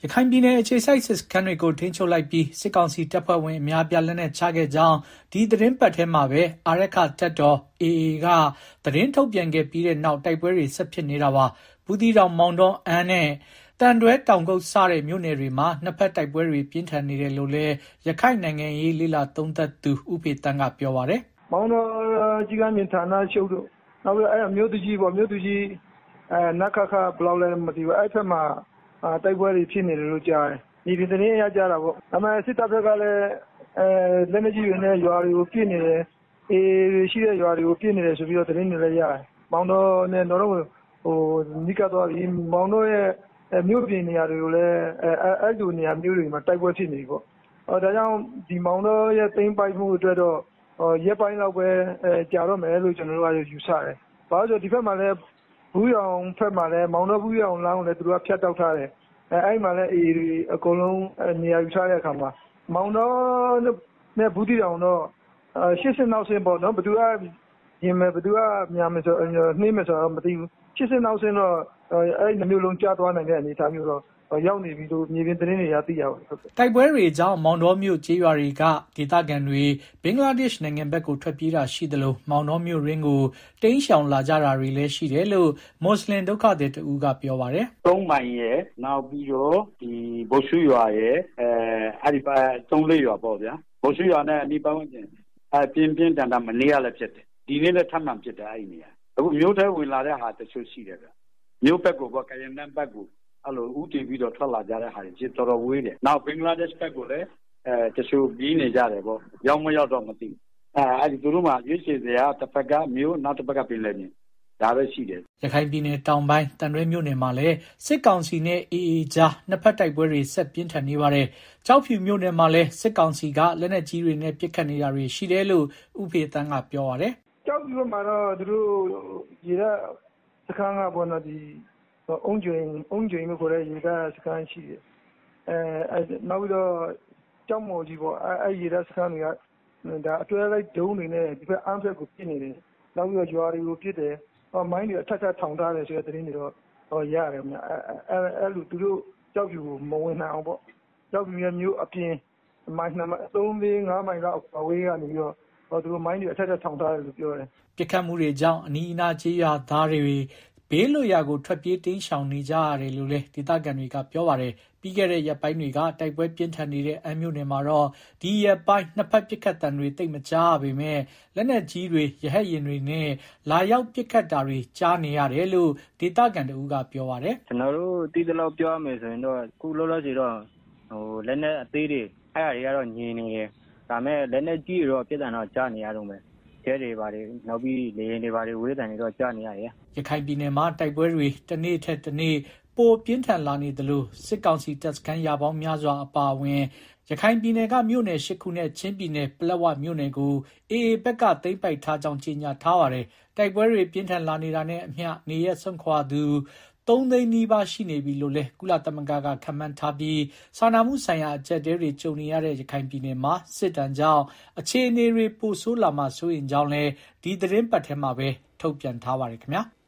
ရခိုင်ပြည်နယ်အခြေစိုက်စစ်စခန်းတွေကိုထိန်းချုပ်လိုက်ပြီးစစ်ကောင်စီတပ်ဖွဲ့ဝင်အများပြားလက်နက်ချခဲ့ကြောင်းဒီသတင်းပတ်ထဲမှာပဲအာရခတပ်တော် AA ကသတင်းထုတ်ပြန်ခဲ့ပြီးတဲ့နောက်တိုက်ပွဲတွေဆက်ဖြစ်နေတာပါဘူးတီတောင်မောင်တော်အန်းနဲ့တန်တွဲတောင်ကုတ်စတဲ့မြို့နယ်တွေမှာနှစ်ဖက်တိုက်ပွဲတွေပြင်းထန်နေတယ်လို့လည်းရခိုင်နိုင်ငံရေးလေလာသုံးသပ်သူဥပေတန်းကပြောပါတယ်မောင်တော်ကြီးကမြင်ဌာနချုပ်တို့နောက်ပြီးအဲ့မြို့သူကြီးပေါ့မြို့သူကြီးနခခဘလောက်လဲမသိဘူးအဲ့ဖက်မှာတိုက်ပွဲတွေဖြစ်နေတယ်လို့ကြားတယ်ဒီသတင်းရကြတာပေါ့အမှန်စစ်တပ်ဘက်ကလည်းလက်နက်ကြီးတွေနဲ့ရွာတွေကိုပြစ်နေတယ်အေးရှိတဲ့ရွာတွေကိုပြစ်နေတယ်ဆိုပြီးတော့သတင်းတွေလည်းရတယ်မောင်တော်နဲ့တော့နိကသွားပြီးမောင်တော်ရဲ့မြို့ပြင်နေရာတွေကိုလည်းအဲ့လိုနေရာမျိုးတွေမှာတိုက်ပွဲဖြစ်နေပြီပေါ့ဒါကြောင့်ဒီမောင်တော်ရဲ့သိမ်းပိုက်မှုအတွက်တော့ရက်ပိုင်းလောက်ပဲကြာတော့မယ်လို့ကျွန်တော်တို့ကယူဆတယ်ဘာလို့ဆိုဒီဘက်မှာလည်းဘူးရောင်ဖက်မှာလည်းမောင်တော်ဘူးရောင်လမ်းကိုလည်းသူတို့ကဖြတ်တောက်ထားတယ်အဲ့မှာလည်းအေးအကုန်လုံးနေရာယူထားတဲ့အခါမှာမောင်တော်နဲ့ဘူးတီတောင်တော့80နောက်ဆင်းပေါ့နော်ဘသူကရင်မဲ့ဘသူကများမယ်ဆိုနှင်းမယ်ဆိုတော့မသိဘူး80နောက်ဆင်းတော့အဲ့ဒီမျိုးလုံးကြားသွားနိုင်တဲ့အနေအထားမျိုးတော့ရောက်နေပြီလို့မြေပြင်သတင်းတွေရသိရပါတယ်တိုက်ပွဲတွေကြောင့်မောင်တော်မြို့ကျေးရွာတွေကဒေသခံတွေဘင်္ဂလားဒေ့ရှ်နိုင်ငံဘက်ကိုထွက်ပြေးတာရှိသလိုမောင်တော်မြို့ရင်းကိုတိမ်းရှောင်လာကြတာတွေလည်းရှိတယ်လို့မွတ်စလင်ဒုက္ခသည်တဦးကပြောပါတယ် 3မိုင်ရဲ့နောက်ပြီးတော့ဒီဘုတ်ရှူရွာရဲ့အဲ့ဒီပါ3-4ရွာပေါ့ဗျာဘုတ်ရှူရွာနဲ့အနီးပတ်ဝန်းကျင်ပြင်းထန်မနေရလည်းဖြစ်တယ်ဒီနေ့လည်းထပ်မှန်ဖြစ်တယ်အဲ့ဒီနေရာအခုမြို့ထဲဝင်လာတဲ့ဟာတချို့ရှိတယ်ဗျမြို့ဘက်ကိုကရင်နန်းဘက်ကိုအဲ့လိုဦးတည်ပြီးတော့ထွက်လာကြတဲ့ဟာတွေဖြစ်တော်ဝေးတယ်နောက်ဘင်္ဂလားဒေ့ရှ်ဘက်ကိုလည်းတချို့ပြီးနေကြတယ်ပေါ့ရောက်မရောက်တော့မသိဘူးအဲ့ဒီသူတို့မှာရွေးချယ်စရာတစ်ဖက်ကမြို့နောက်တစ်ဖက်ကပြင်လဲပြင်ဒါပဲရှိတယ်ရခိုင်ပြည်နယ်တောင်ပိုင်းတန်ရွဲမြို့နယ်မှာလည်းစစ်ကောင်စီနဲ့ AA ကြားနှစ်ဖက်တိုက်ပွဲတွေဆက်ပြင်းထန်နေပါတယ်ကြောက်ဖြူမြို့နယ်မှာလည်းစစ်ကောင်စီကလက်နက်ကြီးတွေနဲ့ပစ်ခတ်နေတာတွေရှိတယ်လို့ဥပေတန်းကပြောပါတယ်ကြောက်ဖြူမှာတော့သူတို့ရေရစခန်းကပေါ်တော့ဒီအုံးကျွင်းလို့ခေါ်တဲ့ရေဒါစခန်းရှိတယ်နောက်ပြီးတော့ကြောက်မော်ကြီးပေါ့အဲ့ရေဒါစခန်းတွေကဒါအတွဲလိုက်ဒုံးတွေနဲ့ဒီဘက်အမ်းဘက်ကိုပြစ်နေတယ်နောက်ပြီးတော့ရွာတွေကိုပြစ်တယ်မိုင်းတွေအထက်ထထောင်ထားတယ်ဆိုတဲ့သတင်းတွေတော့ရတယ်ခင်ဗျအဲ့လိုသူတို့ကြောက်ဖြူကိုမဝင်နိုင်အောင်ပေါ့ကြောက်ဖြူရဲ့မျိုးအပြင်မိုင်းနံပါတ်3-5မိုင်လောက်အဝေးကနေပြီးတော့သူတို့မိုင်းတွေအထက်ထထောင်ထားတယ်လို့ပြောတယ်ပြစ်ခတ်မှုတွေကြောင့်အနီးအနားကျေးရွာသားတွေဘေးလွတ်ရာကိုထွက်ပြေးတိမ်းရှောင်နေကြရတယ်လို့လည်းဒေသခံတွေကပြောပါတယ်ပြီးခဲ့တဲ့ရက်ပိုင်းတွေကတိုက်ပွဲပြင်းထန်နေတဲ့အမ်းမြို့နယ်မှာတော့ဒီရက်ပိုင်းနှစ်ဖက်ပစ်ခတ်တံတွေတိတ်မကြားပေမဲ့လက်နက်ကြီးတွေရဟတ်ယာဉ်တွေနဲ့လာရောက်ပစ်ခတ်တာတွေကြားနေရတယ်လို့ဒေသခံတို့ကပြောပါတယ်ကျွန်တော်တို့တီးတလောက်ပြောရမယ်ဆိုရင်တော့ခုလောလောဆယ်တော့လက်နက်အသေးတွေအဲ့အရာတွေကတော့ညင်နေတယ်ဒါမဲ့လက်နက်ကြီးတွေတော့ပြစ်ဒဏ်တော့ကြားနေရတော့မယ်ကျဲတွေပါတယ်နောက်ပြီးလေရင်တွေပါတယ်ဝေးတန်တွေတော့ကြားနေရတယ်ရခိုင်ပြည်နယ်မှာတိုက်ပွဲတွေတစ်နေ့ထက်တစ်နေ့ပိုပြင်းထန်လာနေသလိုစစ်ကောင်စီတပ်စခန်းရာပေါင်းများစွာအပါအဝင်ရခိုင်ပြည်နယ်ကမြို့နယ်၈ခုနဲ့ချင်းပြည်နယ်ပလက်ဝမြို့နယ်ကို AA ဘက်ကသိမ်းပိုက်ထားကြောင်းကြေညာထားပါတယ်တိုက်ပွဲတွေပြင်းထန်လာနေတာနဲ့အမျှနေရက်ဆုံးခွာသူ3 သိန်းနီးပါးရှိနေပြီလို့လည်းကုလသမဂ္ဂကခန့်မှန်းထားပြီးစာနာမှုဆိုင်ရာအကျပ်အတည်းတွေကြုံနေရတဲ့ရခိုင်ပြည်နယ်မှာစစ်တမ်းကြောင့်အခြေအနေတွေပိုဆိုးလာမှစိုးရင်ကြောင်းလည်းဒီသတင်းပတ်ထဲမှာပဲထုတ်ပြန်ထားပါတယ်ခင်ဗျာ